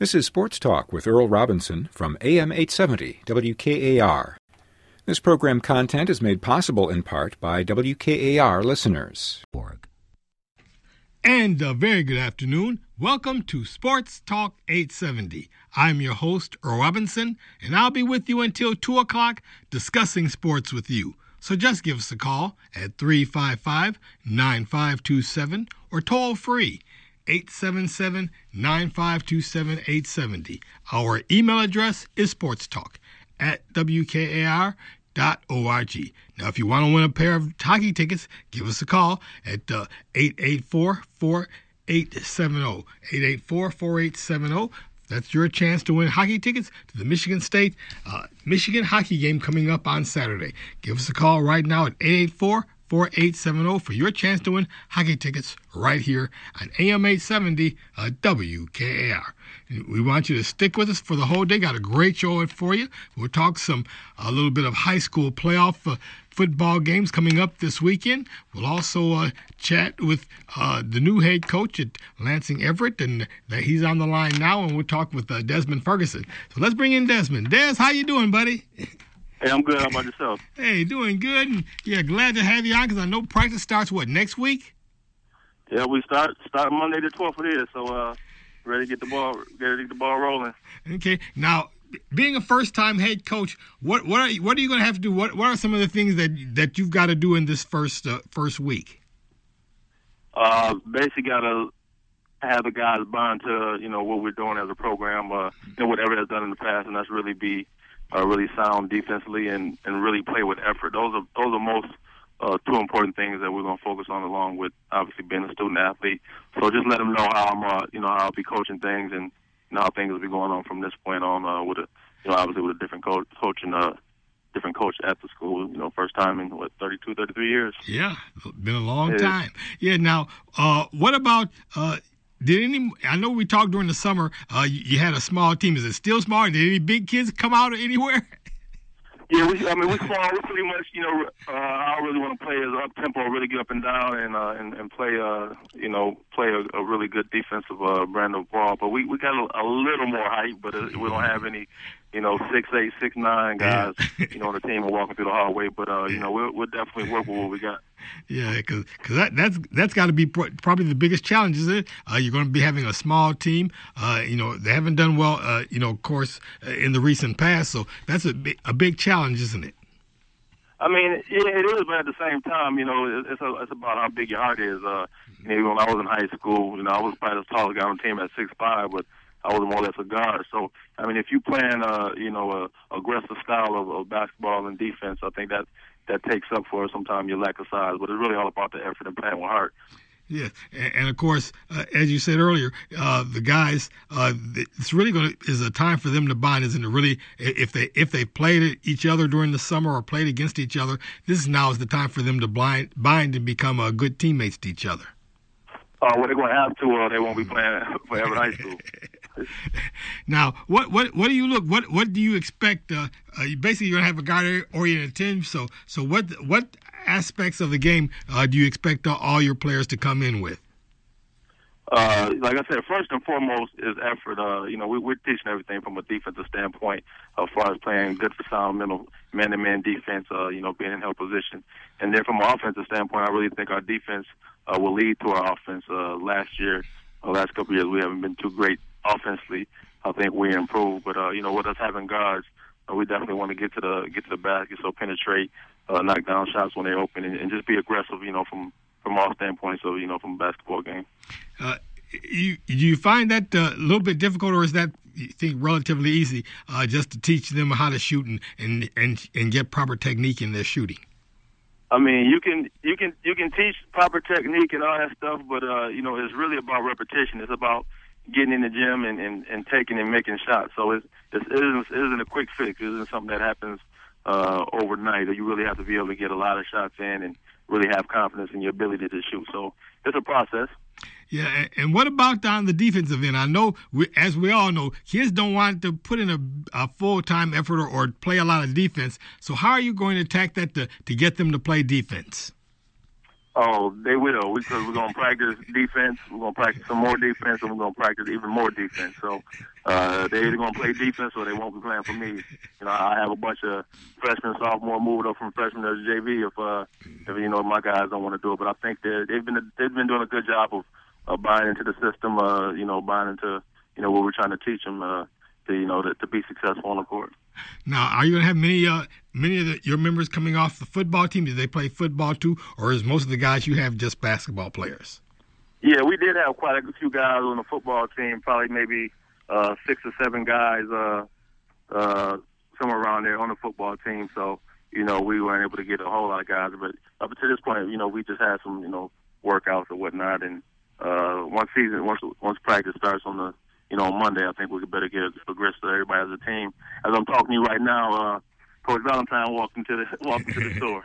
This is Sports Talk with Earl Robinson from AM 870 WKAR. This program content is made possible in part by WKAR listeners. And a very good afternoon. Welcome to Sports Talk 870. I'm your host, Earl Robinson, and I'll be with you until 2 o'clock discussing sports with you. So just give us a call at 355-9527 or toll free 877-9527-870. Our email address is sportstalk@wkar.org. Now, if you want to win a pair of hockey tickets, give us a call at 884-4870. 884-4870. That's your chance to win hockey tickets to the Michigan State Michigan hockey game coming up on Saturday. Give us a call right now at 884-4870 for your chance to win hockey tickets right here on AM 870 WKAR. We want you to stick with us for the whole day. Got a great show for you. We'll talk a little bit of high school playoff football games coming up this weekend. We'll also chat with the new head coach at Lansing Everett, and he's on the line now, and we'll talk with Desmond Ferguson. So let's bring in Desmond. Des, how you doing, buddy? Hey, I'm good. How about yourself? Hey, doing good. And yeah, glad to have you on because I know practice starts, next week? Yeah, we start Monday the 12th it is, so ready to get the ball rolling. Okay. Now, being a first-time head coach, what are you going to have to do? What are some of the things that you've got to do in this first week? Basically, got to have the guys bond to what we're doing as a program, whatever has done in the past, and that's really be really sound defensively and really play with effort. Those are most two important things that we're going to focus on, along with obviously being a student athlete. So just let them know how I'm how I'll be coaching things and how things will be going on from this point on with obviously with a different coach different coach at the school. First time in 32, 33 years. Yeah, been a long time. Yeah. Now, what about? I know we talked during the summer. You had a small team. Is it still small? Did any big kids come out anywhere? Yeah, we're small. We pretty much, I really want to play is up tempo, really get up and down, and play, play a really good defensive brand of ball. But we got a little more height, but we don't have any, 6'8", 6'9" guys, on the team and walking through the hallway. But we'll definitely work with what we got. Yeah, because that's got to be probably the biggest challenge, isn't it? You're going to be having a small team. They haven't done well, of course, in the recent past. So that's a big challenge, isn't it? I mean, yeah, it is, but at the same time, it's about how big your heart is. When I was in high school, I was probably the tallest guy on the team at 6'5", but I was more or less a guard. So, I mean, if you playing, a aggressive style of basketball and defense, I think that takes up for sometimes your lack of size. But it's really all about the effort and playing with heart. Yeah, and of course, as you said earlier, the guys, it's really is a time for them to bond, isn't it? Really, if they played each other during the summer or played against each other, this now is the time for them to bind and become good teammates to each other. Well, they're going to have to, or they won't be playing forever in high school. Now, what do you look? What do you expect? Basically, you're going to have a guard-oriented team. So what aspects of the game do you expect all your players to come in with? Like I said, first and foremost is effort. We're teaching everything from a defensive standpoint, as far as playing good for sound man-to-man defense. Being in help position, and then from an offensive standpoint, I really think our defense will lead to our offense. Last couple of years, we haven't been too great offensively. I think we improved, but with us having guards, we definitely want to get to the basket, so penetrate, knock down shots when they open, and just be aggressive. From all standpoints of from a basketball game. Do you find that a little bit difficult, or is that you think relatively easy? Just to teach them how to shoot and get proper technique in their shooting. I mean, you can teach proper technique and all that stuff, but it's really about repetition. It's about getting in the gym and taking and making shots. So it isn't a quick fix. It isn't something that happens overnight. You really have to be able to get a lot of shots in and really have confidence in your ability to shoot. So it's a process. Yeah, and what about on the defensive end? I know, as we all know, kids don't want to put in a full-time effort or play a lot of defense. So how are you going to attack that to get them to play defense? Oh, they will. Because we're going to practice defense. We're going to practice some more defense, and we're going to practice even more defense. So they're either going to play defense or they won't be playing for me. You know, I have a bunch of freshmen, sophomore moved up from freshman to JV if you know, my guys don't want to do it. But I think they've been doing a good job of buying into the system. You know, buying into what we're trying to teach them. To be successful on the court. Now, are you going to have many of your members coming off the football team? Do they play football too, or is most of the guys you have just basketball players? Yeah, we did have quite a few guys on the football team, probably maybe 6 or 7 guys somewhere around there on the football team. So, we weren't able to get a whole lot of guys. But up to this point, we just had some, workouts or whatnot. And once practice starts on Monday, I think we better get aggressive to everybody as a team. As I'm talking to you right now, Coach Valentine walked into the store.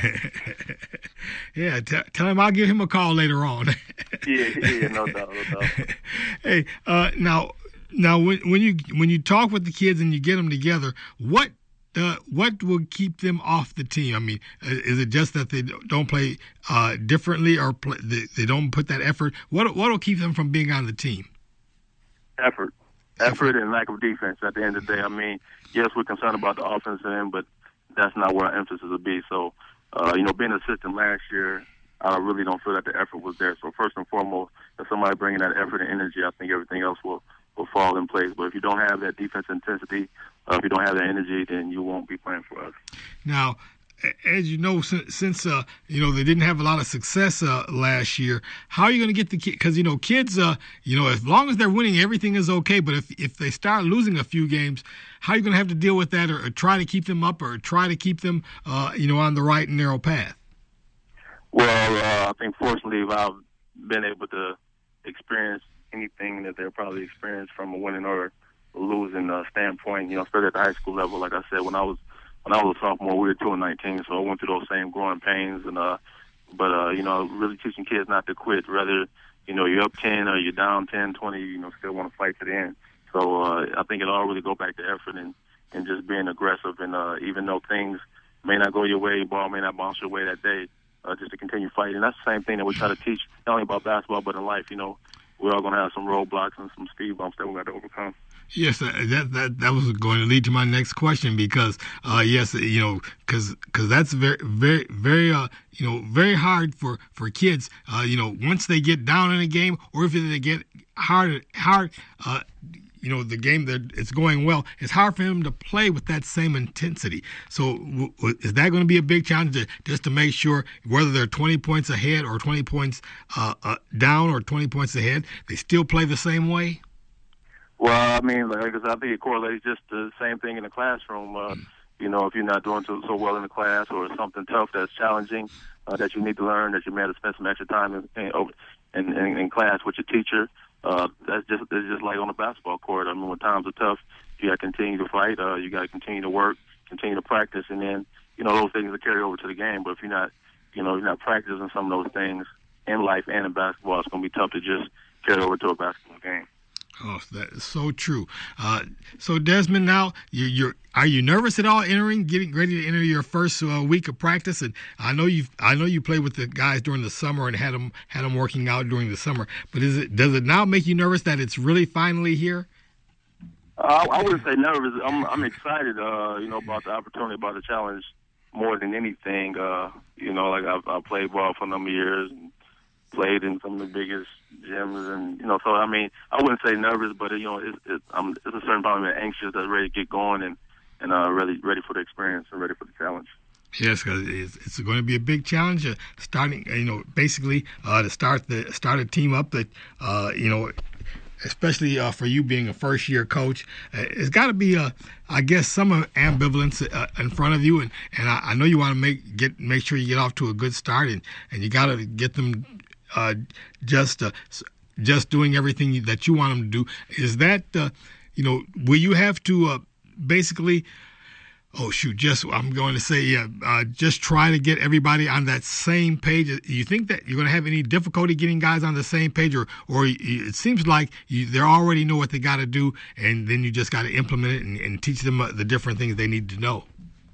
Yeah, tell him I'll give him a call later on. yeah, no doubt. Hey, now when you talk with the kids and you get them together, what will keep them off the team? I mean, is it just that they don't play differently, or they don't put that effort? What will keep them from being on the team? Effort and lack of defense at the end of the day. I mean, yes, we're concerned about the offensive end, but that's not where our emphasis will be. So, being an assistant last year, I really don't feel that the effort was there. So first and foremost, if somebody bringing that effort and energy, I think everything else will fall in place. But if you don't have that defense intensity, if you don't have that energy, then you won't be playing for us. Now, as you know, since they didn't have a lot of success last year, how are you going to get the kids? Because kids, as long as they're winning, everything is okay. But if they start losing a few games, how are you going to have to deal with that, or try to keep them up, or try to keep them, on the right and narrow path? Well, I think fortunately, I've been able to experience anything that they'll probably experience from a winning or losing standpoint. Especially at the high school level. Like I said, when I was a sophomore, we were 2-19, so I went through those same growing pains. And really teaching kids not to quit. Whether you're up 10 or you're down 10, 20, still want to fight to the end. So I think it all really go back to effort and just being aggressive. And even though things may not go your way, ball may not bounce your way that day, just to continue fighting. And that's the same thing that we try to teach, not only about basketball but in life. We're all going to have some roadblocks and some speed bumps that we got to overcome. Yes, that was going to lead to my next question, because because that's very very very very hard for kids. Once they get down in a game, or if they get hard. The game that it's going well, it's hard for them to play with that same intensity. So is that going to be a big challenge just to make sure, whether they're 20 points ahead or 20 points down or 20 points ahead, they still play the same way? Well, I mean, I think it correlates just the same thing in the classroom. If you're not doing so well in the class, or something tough that's challenging that you need to learn, that you may have to spend some extra time in class with your teacher. It's just like on the basketball court. I mean, when times are tough, you got to continue to fight. You got to continue to work, continue to practice, and then those things will carry over to the game. But if you're not practicing some of those things in life and in basketball, it's going to be tough to just carry over to a basketball game. Oh, that is so true. So Desmond, now are you nervous at all getting ready to enter your first week of practice? And I know you played with the guys during the summer and had them working out during the summer. But does it now make you nervous that it's really finally here? I wouldn't say nervous. I'm excited. About the opportunity, about the challenge more than anything. I've played ball for a number of years. And played in some of the biggest gyms, and so I mean, I wouldn't say nervous, but it's a certain part of me anxious, that's ready to get going, and really ready for the experience and ready for the challenge. Yes, because it's going to be a big challenge. Starting, basically to start a team up that, especially for you being a first-year coach, it's got to be I guess some ambivalence in front of you, and I know you want to make sure you get off to a good start, and you got to get them. Just doing everything that you want them to do. Is that, will you have to basically, I'm going to say, just try to get everybody on that same page? You think that you're going to have any difficulty getting guys on the same page, or it seems like they already know what they got to do, and then you just got to implement it and teach them the different things they need to know?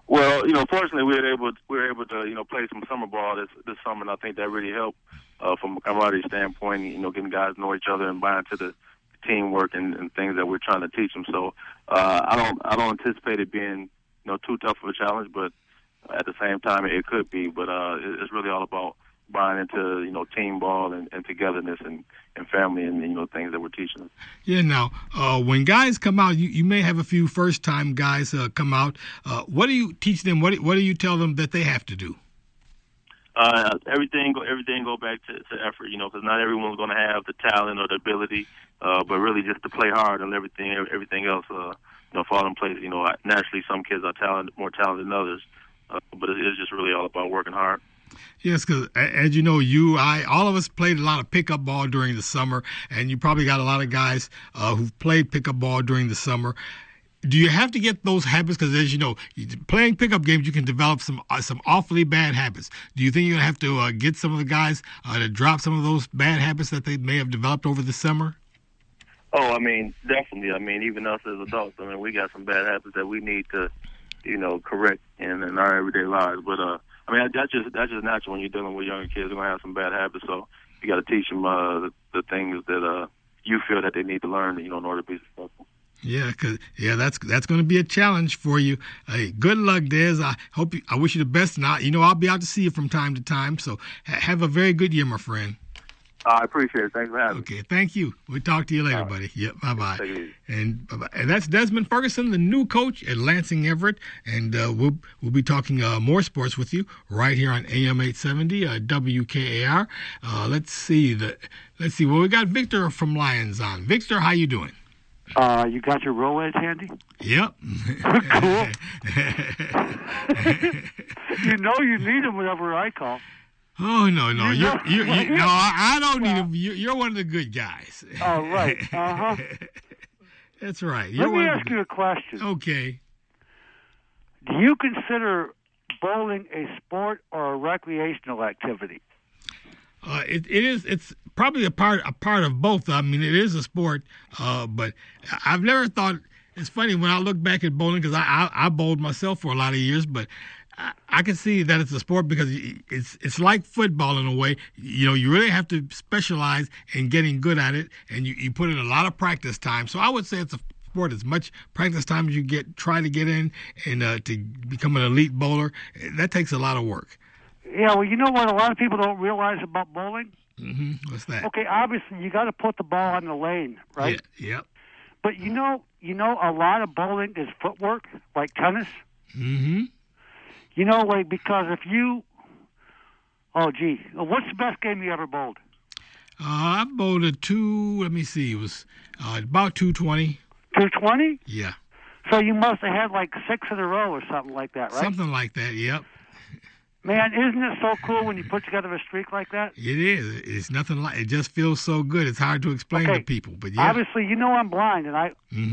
Well, fortunately, we were able to play some summer ball this summer, and I think that really helped from a camaraderie standpoint. Getting guys to know each other and buy into the teamwork and things that we're trying to teach them. So I don't anticipate it being too tough of a challenge, but at the same time it could be. But it's really all about buying into team ball and togetherness and family and things that we're teaching them. Yeah. Now, when guys come out, you may have a few first time guys come out. What do you teach them? What do you tell them that they have to do? Everything go back to effort, because not everyone's going to have the talent or the ability, but really just to play hard and everything else, fall in place. Naturally some kids are more talented than others, but it's just really all about working hard. Yes, because as you know, all of us played a lot of pickup ball during the summer, and you probably got a lot of guys who've played pickup ball during the summer. Do you have to get those habits? Because as you know, playing pickup games, you can develop some awfully bad habits. Do you think you're going to have to get some of the guys to drop some of those bad habits that they may have developed over the summer? Oh, definitely. Even us as adults, we got some bad habits that we need to, correct in our everyday lives. But that's just natural when you're dealing with younger kids. They're gonna have some bad habits, so you got to teach them the things that you feel that they need to learn, in order to be successful. Yeah, that's going to be a challenge for you. Hey, good luck, Des. I wish you the best, and I'll be out to see you from time to time. So have a very good year, my friend. I appreciate it. Thanks for having me. Okay, thank you. We'll talk to you later, buddy. Yep, bye-bye. And that's Desmond Ferguson, the new coach at Lansing Everett, and we'll be talking more sports with you right here on AM 870 WKAR. Let's see. Well, we got Victor from Lions on. Victor, how you doing? You got your Rolex handy? Yep. Cool. You need them whenever I call. Oh no! No, I don't need them. You're one of the good guys. Oh right. That's right. Let me ask you a question. Okay. Do you consider bowling a sport or a recreational activity? It is. It's probably a part of both. It is a sport, but I've never thought. It's funny when I look back at bowling because I bowled myself for a lot of years, but I can see that it's a sport because it's like football in a way. You really have to specialize in getting good at it, and you put in a lot of practice time. So I would say it's a sport as much practice time as you try to get in and to become an elite bowler. That takes a lot of work. Yeah, well, you know what a lot of people don't realize about bowling? Mm-hmm. What's that? Okay, obviously you got to put the ball on the lane, right? Yeah. Yep. But a lot of bowling is footwork, like tennis. Mm-hmm. Because if you, what's the best game you ever bowled? I bowled a let me see, it was about 220. 220? Yeah. So you must have had like 6 in a row or something like that, right? Something like that, yep. Man, isn't it so cool when you put together a streak like that? It is. It's nothing like it. Just feels so good. It's hard to explain to people, but yeah. Obviously, I'm blind, and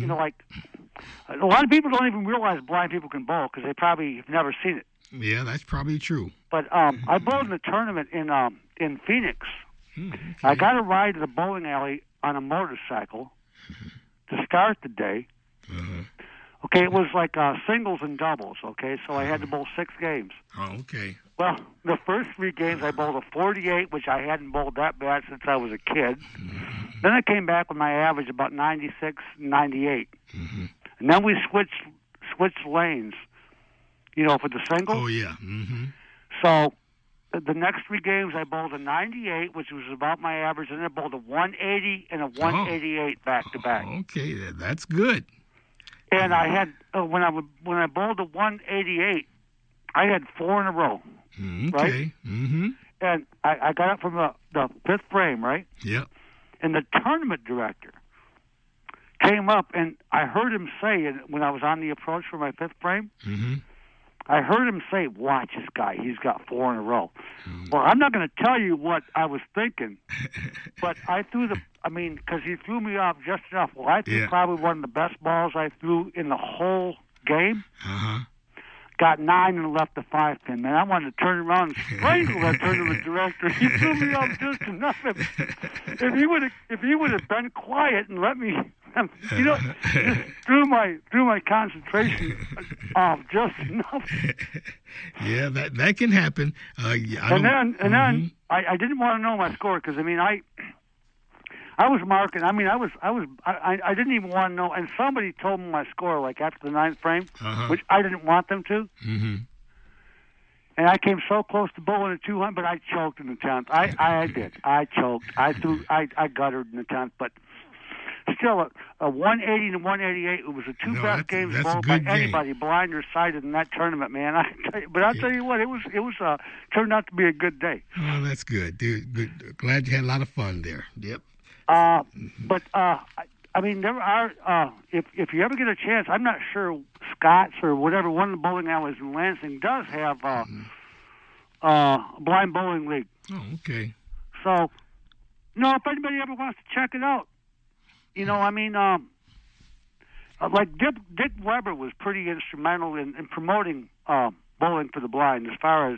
a lot of people don't even realize blind people can bowl because they probably have never seen it. Yeah, that's probably true. But I bowled in a tournament in Phoenix. Okay. I got a ride to the bowling alley on a motorcycle to start the day. Uh-huh. Okay, it was like singles and doubles, okay? So I had to bowl 6 games. Oh, okay. Well, the first 3 games I bowled a 48, which I hadn't bowled that bad since I was a kid. Mm-hmm. Then I came back with my average about 96, 98. Mm-hmm. And then we switched lanes, for the singles. Oh, yeah. Mm-hmm. So the next 3 games I bowled a 98, which was about my average, and then I bowled a 180 and a 188 back-to-back. Okay, that's good. And I had when I bowled a 188, I had 4 in a row. Okay. Right? Mm-hmm. And I got up from the 5th frame, right? Yep. And the tournament director came up, and I heard him say, when I was on the approach for my 5th frame, mm-hmm. I heard him say, "Watch this guy. He's got 4 in a row." Mm-hmm. Well, I'm not going to tell you what I was thinking, but I threw because he threw me off just enough. Well, I threw probably one of the best balls I threw in the whole game. Uh-huh. Got 9 and left the 5 pin. Man, I wanted to turn around and strangle that tournament director. He threw me off just enough. If he would have been quiet and let me you know, just threw my concentration off just enough. Yeah, that can happen. Then I didn't want to know my score because I mean I was marking. I mean I didn't even want to know. And somebody told me my score like after the ninth frame, which I didn't want them to. Mm-hmm. And I came so close to bowling at 200, but I choked in the 10th. I did. I choked. I guttered in the 10th, but still a 180 to 188. It was the two best games bowled by anybody, blind or sighted, in that tournament, man. I'll tell you what, it was turned out to be a good day. Oh, that's good, dude. Good. Glad you had a lot of fun there. Yep. But I mean, there are. If you ever get a chance, I'm not sure Scott's or whatever one of the bowling alleys in Lansing does have a blind bowling league. Oh, okay. So, if anybody ever wants to check it out, I mean, like Dick Weber was pretty instrumental in promoting bowling for the blind, as far as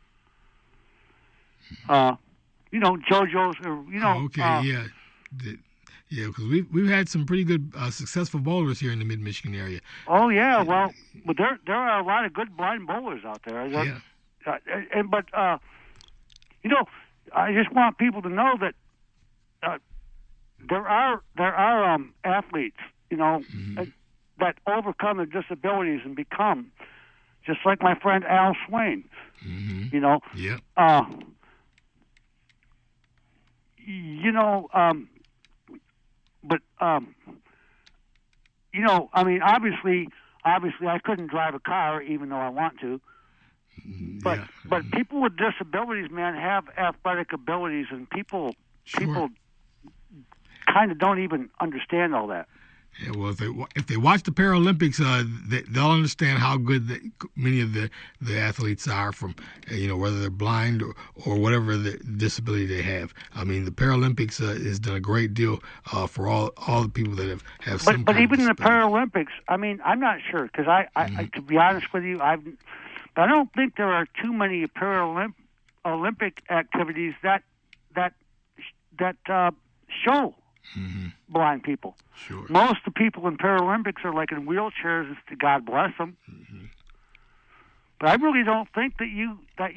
JoJo's or Okay, yeah. Yeah, because we've had some pretty good successful bowlers here in the Mid-Michigan area. Oh yeah, well, but there are a lot of good blind bowlers out there. Yeah. But I just want people to know that there are athletes, that overcome their disabilities and become just like my friend Al Swain. Mm-hmm. Yeah. But I mean, obviously, I couldn't drive a car, even though I want to. But people with disabilities, man, have athletic abilities, and people kind of don't even understand all that. Yeah, well, if they watch the Paralympics, they'll understand how good many of the athletes are, from whether they're blind or whatever the disability they have. I mean, the Paralympics has done a great deal for all the people that have some. But even in the Paralympics, I mean, I'm not sure because I to be honest with you, I don't think there are too many Olympic activities that show. Mm-hmm. Blind people. Sure. Most of the people in Paralympics are like in wheelchairs. God bless them. Mm-hmm. But I really don't think that you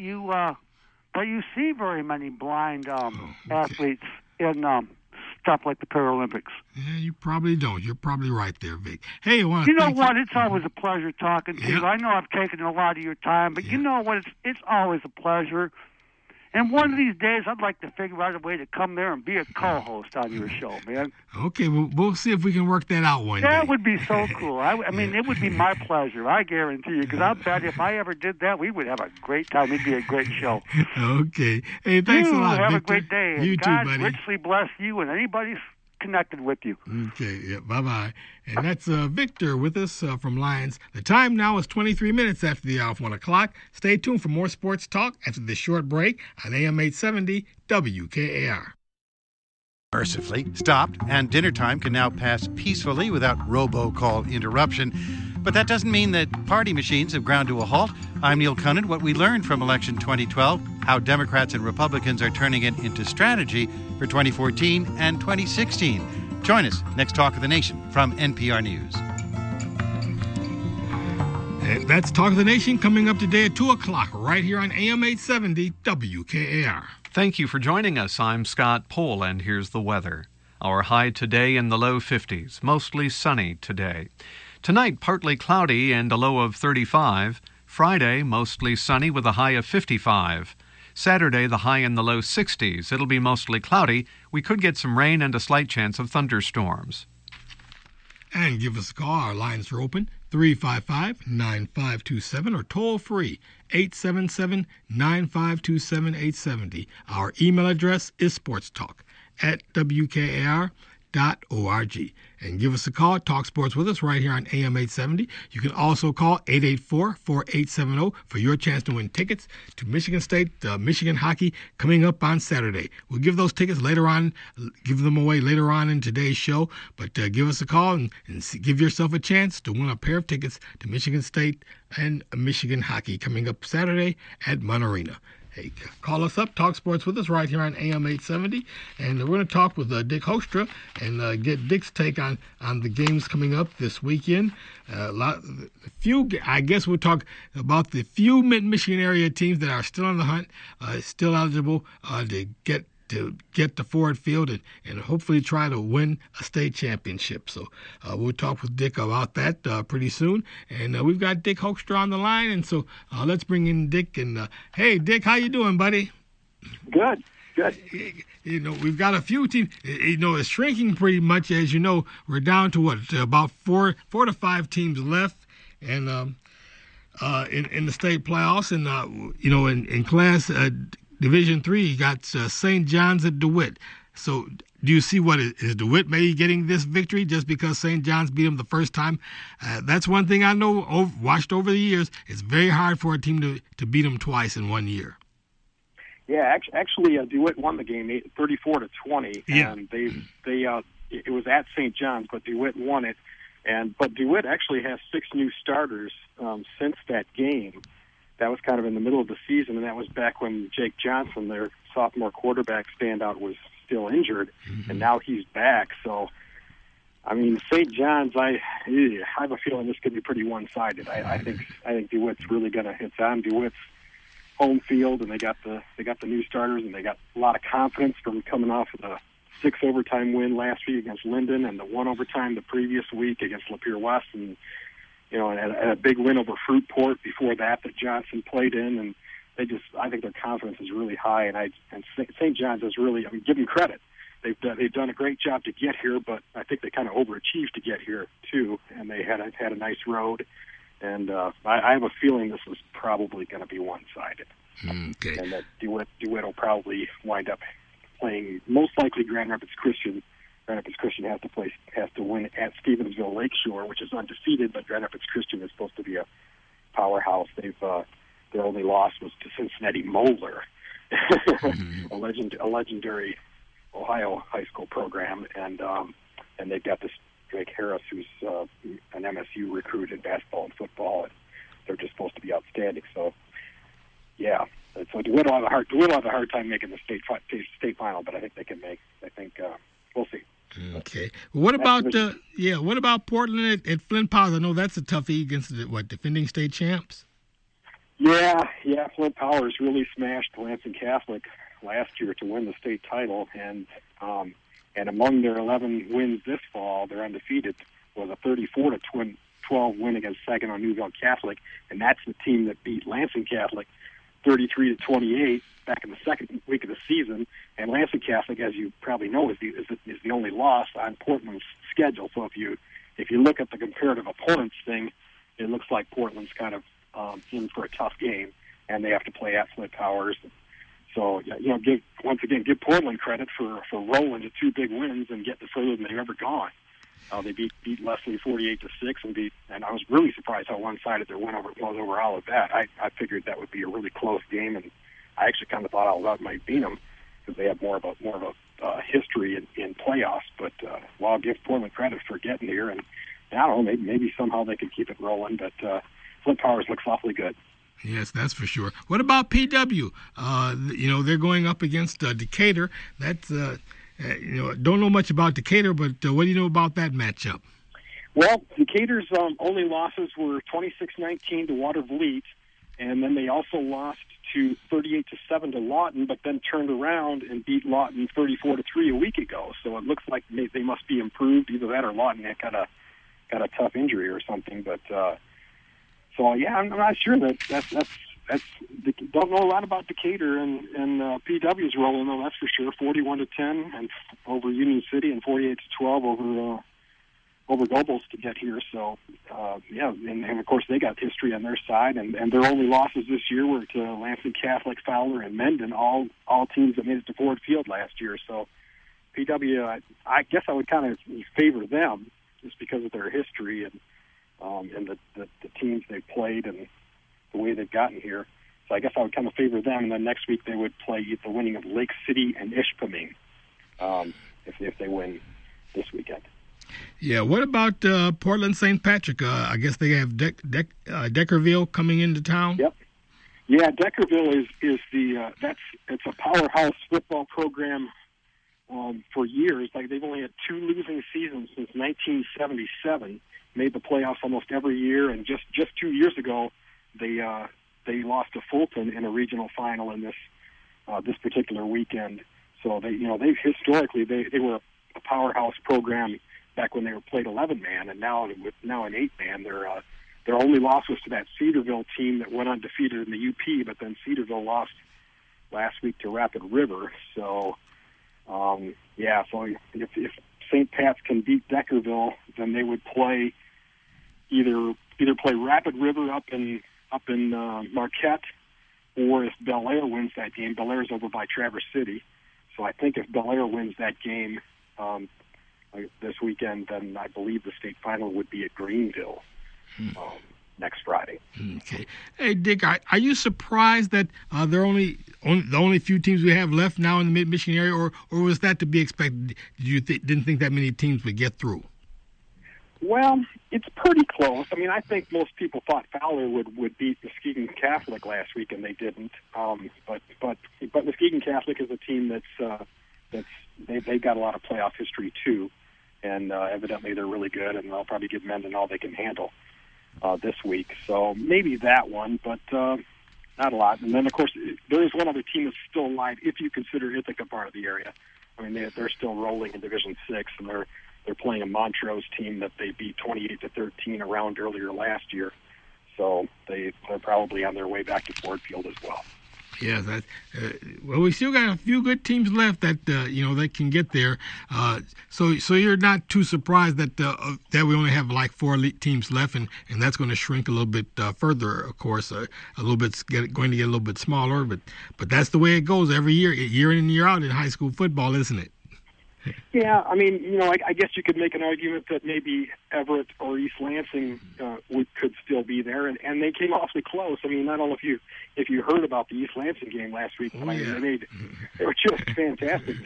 see very many blind athletes in stuff like the Paralympics. Yeah, you probably don't. You're probably right there, Vic. Hey, I want to. You know what? It's always a pleasure talking to you. I know I've taken a lot of your time, but you know what? It's always a pleasure. And one of these days, I'd like to figure out a way to come there and be a co-host on your show, man. Okay, we'll see if we can work that out one day. That would be so cool. I mean, it would be my pleasure, I guarantee you, because I'll bet if I ever did that, we would have a great time. It'd be a great show. Okay. Hey, thanks a lot, have Victor. A great day. You God too, buddy. Richly bless you and anybody connected with you. Okay, yeah, bye-bye. And that's Victor with us from Lions. The time now is 23 minutes after the hour of 1 o'clock. Stay tuned for more sports talk after this short break on AM 870 WKAR. Mercifully stopped, and dinner time can now pass peacefully without robocall interruption. But that doesn't mean that party machines have ground to a halt. I'm Neil Cunnin. What we learned from election 2012, how Democrats and Republicans are turning it into strategy for 2014 and 2016. Join us next Talk of the Nation from NPR News. And that's Talk of the Nation coming up today at 2 o'clock right here on AM 870 WKAR. Thank you for joining us. I'm Scott Pohl, and here's the weather. Our high today in the low 50s, mostly sunny today. Tonight, partly cloudy and a low of 35. Friday, mostly sunny with a high of 55. Saturday, the high in the low 60s. It'll be mostly cloudy. We could get some rain and a slight chance of thunderstorms. And give us a call. Our lines are open, 355-9527, or toll free, 877-952-7870. Our email address is sportstalk@wkar.org. And give us a call, talk sports with us right here on AM 870. You can also call 884-4870 for your chance to win tickets to Michigan State Michigan hockey coming up on Saturday. We'll give those tickets later on, give them away later on in today's show. But give us a call and give yourself a chance to win a pair of tickets to Michigan State and Michigan hockey coming up Saturday at Munn Arena. hey, call us up, talk sports with us right here on AM 870. And we're going to talk with Dick Hoekstra and get Dick's take on the games coming up this weekend. I guess we'll talk about the few Mid-Michigan area teams that are still on the hunt, still eligible to get to Ford Field and hopefully try to win a state championship. So we'll talk with Dick about that pretty soon. And we've got Dick Hoekstra on the line, and so let's bring in Dick. And hey, Dick, how you doing, buddy? Good. We've got a few teams. It's shrinking pretty much, as you know. We're down to about four to five teams left, and in the state playoffs, and in Class Division III, you got St. John's at DeWitt. So do you see what is DeWitt maybe getting this victory just because St. John's beat them the first time? That's one thing I know, watched over the years. It's very hard for a team to beat them twice in 1 year. Yeah, actually, DeWitt won the game 34-20, and it was at St. John's, but DeWitt won it. But DeWitt actually has 6 new starters since that game. That was kind of in the middle of the season, and that was back when Jake Johnson, their sophomore quarterback standout, was still injured, and now he's back. So, I mean, St. John's, I have a feeling this could be pretty one-sided. I think DeWitt's really going to hit on DeWitt's home field, and they got the new starters, and they got a lot of confidence from coming off of the 6 overtime win last week against Linden, and the 1 overtime the previous week against Lapeer West, and and a big win over Fruitport before that Johnson played in, and I think their confidence is really high, and St. John's is really, give them credit. They've done a great job to get here, but I think they kind of overachieved to get here too, and they had a nice road, and I have a feeling this is probably going to be one-sided, okay. And that DeWitt will probably wind up playing most likely Grand Rapids Christian. Grand Rapids Christian has to win at Stevensville Lakeshore, which is undefeated, but Grand Rapids Christian is supposed to be a powerhouse. Their only loss was to Cincinnati Moeller, a legendary Ohio high school program, and they've got this Drake Harris, who's an MSU recruit in basketball and football, and they're just supposed to be outstanding. So, yeah. So DeWitt will have a hard time making the state final, but I think they can make. We'll see. Okay. What about Portland at Flint Powers? I know that's a toughie against defending state champs. Yeah. Flint Powers really smashed Lansing Catholic last year to win the state title, and among their 11 wins this fall, they're undefeated. Was a 34-12 win against Saginaw Newville Catholic, and that's the team that beat Lansing Catholic 33-28 back in the second week of the season. And Lansing Catholic, as you probably know, is the only loss on Portland's schedule. So if you look at the comparative opponents thing, it looks like Portland's kind of in for a tough game, and they have to play at Flint Powers. So give Portland credit for rolling to 2 big wins and getting further than they've ever gone. They beat Leslie 48-6 and I was really surprised how one-sided their win was over Olivet. I figured that would be a really close game, and I actually kind of thought Olivet might beat them because they have more of a history in playoffs. But I'll give Portland credit for getting here, and I don't know, maybe somehow they can keep it rolling. But Flint Powers looks awfully good. Yes, that's for sure. What about PW? They're going up against Decatur. That's don't know much about Decatur, but what do you know about that matchup? Well, Decatur's only losses were 26-19 to Watervliet, and then they also lost to 38-7 to Lawton, but then turned around and beat Lawton 34-3 a week ago. So it looks like they must be improved. Either that or Lawton had got a tough injury or something. But I'm not sure that's don't know a lot about Decatur and PW's rolling though, that's for sure. 41-10 and over Union City and 48-12 over Gobles to get here. So and of course they got history on their side, and their only losses this year were to Lansing Catholic, Fowler, and Mendon, all teams that made it to Ford Field last year. So PW, I guess I would kind of favor them just because of their history and the teams they've played and the way they've gotten here. So I guess I would kind of favor them, and then next week they would play the winning of Lake City and Ishpeming if they win this weekend. Yeah, what about Portland St. Patrick? I guess they have Deckerville coming into town? Yep. Yeah, Deckerville is it's a powerhouse football program for years. Like they've only had 2 losing seasons since 1977. Made the playoffs almost every year, and just 2 years ago, they lost to Fulton in a regional final in this particular weekend. So they've historically they were a powerhouse program back when they were played 11-man, and now an 8-man. Their only loss was to that Cedarville team that went undefeated in the UP, but then Cedarville lost last week to Rapid River. So, so if St. Pat's can beat Deckerville, then they would play either play Rapid River up in Marquette, or if Bel Air wins that game. Bel Air's over by Traverse City, so I think if Bel Air wins that game this weekend, then I believe the state final would be at Greenville next Friday. Okay. Hey, Dick, are you surprised that there are the only few teams we have left now in the Mid-Michigan area, or was that to be expected? Did you didn't think that many teams would get through? Well, it's pretty close. I mean, I think most people thought Fowler would beat Muskegon Catholic last week, and they didn't. But Muskegon Catholic is a team they've got a lot of playoff history too, and evidently they're really good, and they'll probably give Mendon all they can handle this week. So maybe that one, but not a lot. And then, of course, there is one other team that's still alive if you consider Ithaca part of the area. I mean, they're still rolling in Division 6, and they're playing a Montrose team that they beat 28-13 a round earlier last year. So they're probably on their way back to Ford Field as well. Yeah, well, we still got a few good teams left that that can get there. So you're not too surprised that we only have like 4 elite teams left, and that's going to shrink a little bit further. Of course, a little bit going to get a little bit smaller, but that's the way it goes every year in and year out in high school football, isn't it? Yeah, I mean, I guess you could make an argument that maybe Everett or East Lansing could still be there, and they came awfully close. I mean, I don't know if you heard about the East Lansing game last week. Oh, yeah. They were just fantastic.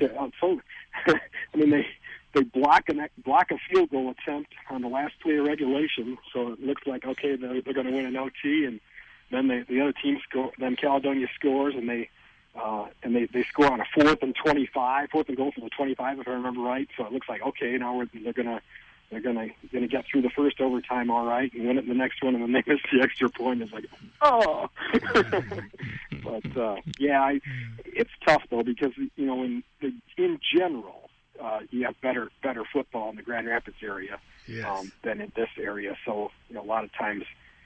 I mean, they block a field goal attempt on the last play of regulation, so it looks like okay they're going to win an OT, and then the other team then Caledonia scores, and they score on a 4th and 25, 4th and goal from the 25, if I remember right. So it looks like okay, now they're gonna get through the first overtime all right and win it in the next one, and then they miss the extra point. It's like oh, but it's tough though because in general you have better football in the Grand Rapids area than in this area. So a lot of times.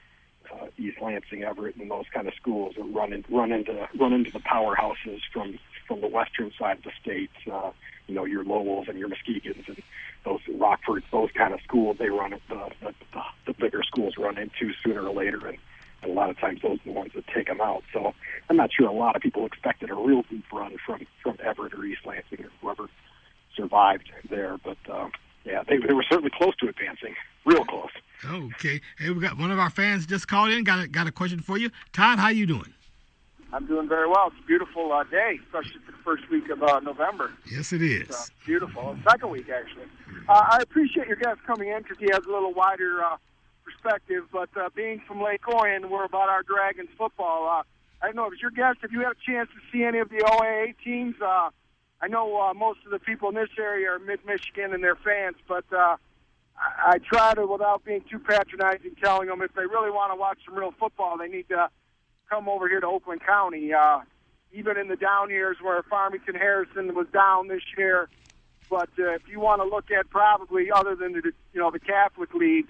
East Lansing, Everett, and those kind of schools run into the powerhouses from the western side of the state. Your Lowells and your Muskegons and those Rockfords, those kind of schools. They run the bigger schools run into sooner or later, and a lot of times those are the ones that take them out. So I'm not sure a lot of people expected a real deep run from Everett or East Lansing or whoever survived there, but they were certainly close to advancing, real close. Okay. Hey, we got one of our fans just called in. Got a question for you. Todd, how you doing? I'm doing very well. It's a beautiful day, especially for the first week of November. Yes, it is. It's beautiful. Second week, actually. I appreciate your guest coming in because he has a little wider perspective. But being from Lake Orion, we're about our Dragons football. I don't know, if your guest, if you had a chance to see any of the OAA teams, I know most of the people in this area are Mid-Michigan and they're fans, but I try to, without being too patronizing, telling them if they really want to watch some real football, they need to come over here to Oakland County. Even in the down years where Farmington Harrison was down this year, but if you want to look at probably other than the Catholic League,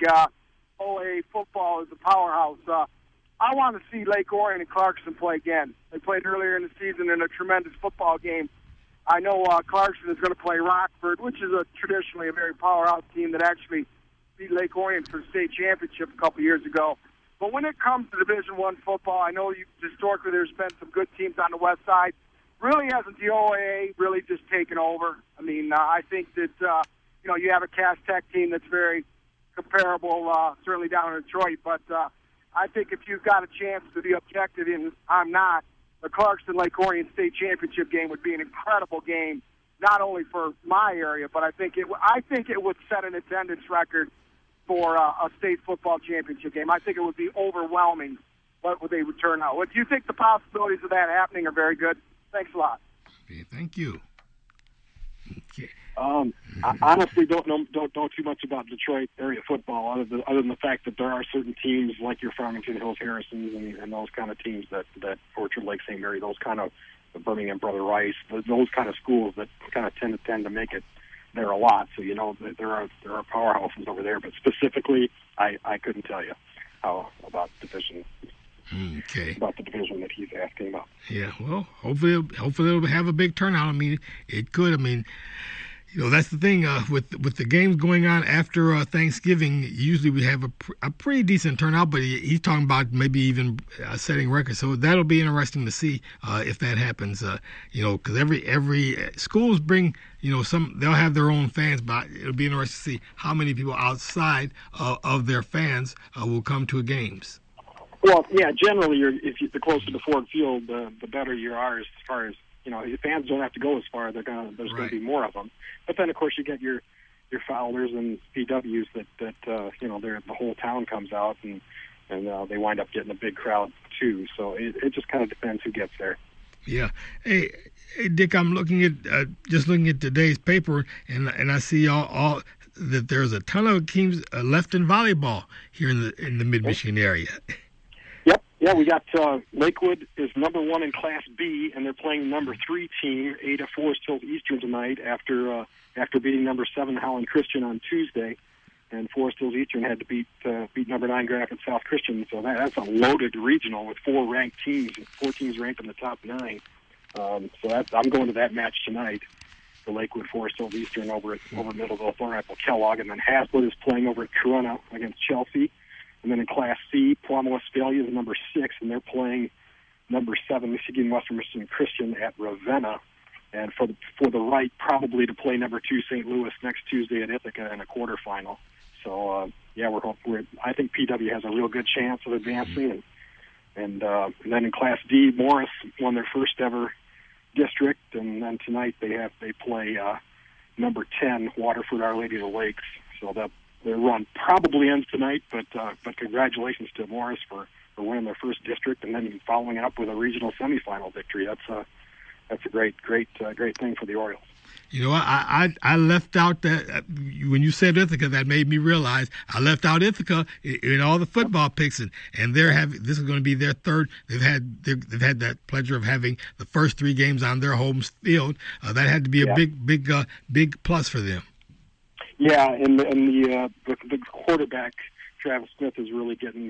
OA football is a powerhouse. I want to see Lake Orion and Clarkson play again. They played earlier in the season in a tremendous football game. I know Clarkson is going to play Rockford, which is traditionally a very powerhouse team that actually beat Lake Orion for the state championship a couple years ago. But when it comes to Division I football, I know historically there's been some good teams on the west side. Really hasn't the OAA really just taken over? I mean, I think that you have a Cass Tech team that's very comparable, certainly down in Detroit. But I think if you've got a chance to be objective, and I'm not, the Clarkston-Lake Orion State Championship game would be an incredible game, not only for my area, but I think it would set an attendance record for a state football championship game. I think it would be overwhelming what would they would turn out. What do you think the possibilities of that happening are very good? Thanks a lot. Okay, thank you. Okay. I honestly don't know too much about Detroit area football, other than the fact that there are certain teams like your Farmington Hills Harrisons and those kind of teams that Orchard Lake St. Mary, those kind of Birmingham Brother Rice, those kind of schools that kind of tend to make it there a lot. So there are powerhouses over there, but specifically, I couldn't tell you how about division. Okay. About the division that he's asking about. Yeah, well, hopefully it'll have a big turnout. I mean, it could. I mean, that's the thing with the games going on after Thanksgiving. Usually we have a pretty decent turnout, but he's talking about maybe even setting records. So that'll be interesting to see if that happens. Because every schools bring they'll have their own fans, but it'll be interesting to see how many people outside of their fans will come to games. Well, yeah, generally, the closer to Ford Field, the better you are as far as, fans don't have to go as far. There's going to be more of them. But then, of course, you get your Fowlers and PWs that the whole town comes out and they wind up getting a big crowd too. So it just kind of depends who gets there. Yeah. Hey, Dick, I'm looking at today's paper, and I see all that there's a ton of teams left in volleyball here in the Mid-Michigan area. Yep. Yeah, we got Lakewood is number 1 in Class B, and they're playing number 3 team, Ada Forest Hills Eastern tonight after beating number 7 Howland Christian on Tuesday, and Forest Hills Eastern had to beat number 9 Grand Rapids South Christian. So that's a loaded regional with 4 ranked teams, 4 teams ranked in the top 9. So I'm going to that match tonight. The Lakewood Forest Hills Eastern over Middleville, Thornapple, Kellogg, and then Hazlitt is playing over at Corunna against Chelsea. And then in Class C, Plum Westphalia is number 6, and they're playing number 7 Michigan Western Michigan Christian at Ravenna. And for the right, probably to play number 2 St. Louis next Tuesday at Ithaca in a quarterfinal. So I think PW has a real good chance of advancing. And then in Class D, Morris won their first ever district, and then tonight they play number 10 Waterford Our Lady of the Lakes. So their run probably ends tonight, but congratulations to Morris for winning their first district and then following it up with a regional semifinal victory. That's a great thing for the Orioles. I left out that when you said Ithaca, that made me realize I left out Ithaca in all the football picks, and this is going to be their third. They've had that pleasure of having the first 3 games on their home field. That had to be a big plus for them. Yeah, and the quarterback Travis Smith is really getting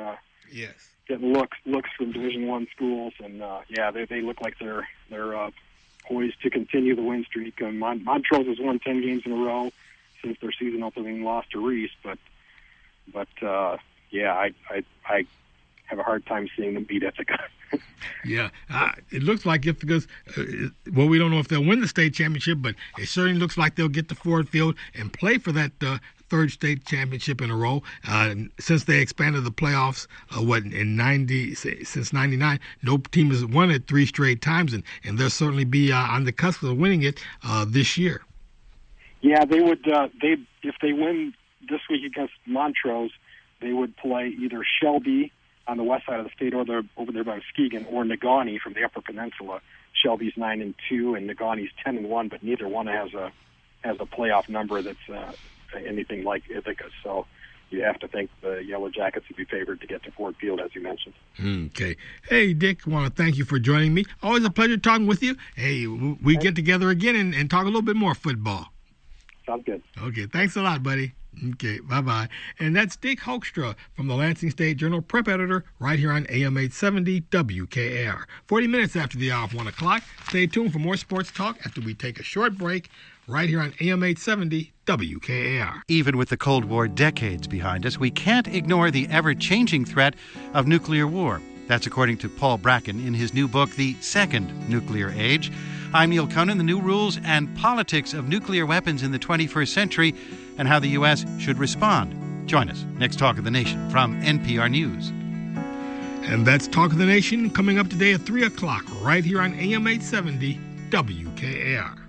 looks from Division I schools, and they look like they're poised to continue the win streak. Montrose has won 10 games in a row since their season opening loss to Reese, but I have a hard time seeing them beat Ithaca. Yeah, it looks like Ithaca's. We don't know if they'll win the state championship, but it certainly looks like they'll get to Ford Field and play for that third state championship in a row. Since they expanded the playoffs, since '99, no team has won it 3 straight times, and they'll certainly be on the cusp of winning it this year. Yeah, they would. If they win this week against Montrose, they would play either Shelby on the west side of the state, or they're over there by Muskegon, or Negaunee from the Upper Peninsula. Shelby's 9-2, and Negaunee's 10-1, but neither one has a playoff number that's anything like Ithaca. So you have to think the Yellow Jackets would be favored to get to Ford Field, as you mentioned. Okay. Hey, Dick, I want to thank you for joining me. Always a pleasure talking with you. Hey, we get together again and talk a little bit more football. Sounds good. Okay, thanks a lot, buddy. Okay, bye-bye. And that's Dick Hoekstra from the Lansing State Journal, prep editor, right here on AM 870 WKAR. 40 minutes after the hour of 1 o'clock. Stay tuned for more sports talk after we take a short break right here on AM 870 WKAR. Even with the Cold War decades behind us, we can't ignore the ever-changing threat of nuclear war. That's according to Paul Bracken in his new book, The Second Nuclear Age. I'm Neil Conan, the new rules and politics of nuclear weapons in the 21st century and how the U.S. should respond. Join us next Talk of the Nation from NPR News. And that's Talk of the Nation coming up today at 3 o'clock right here on AM 870 WKAR.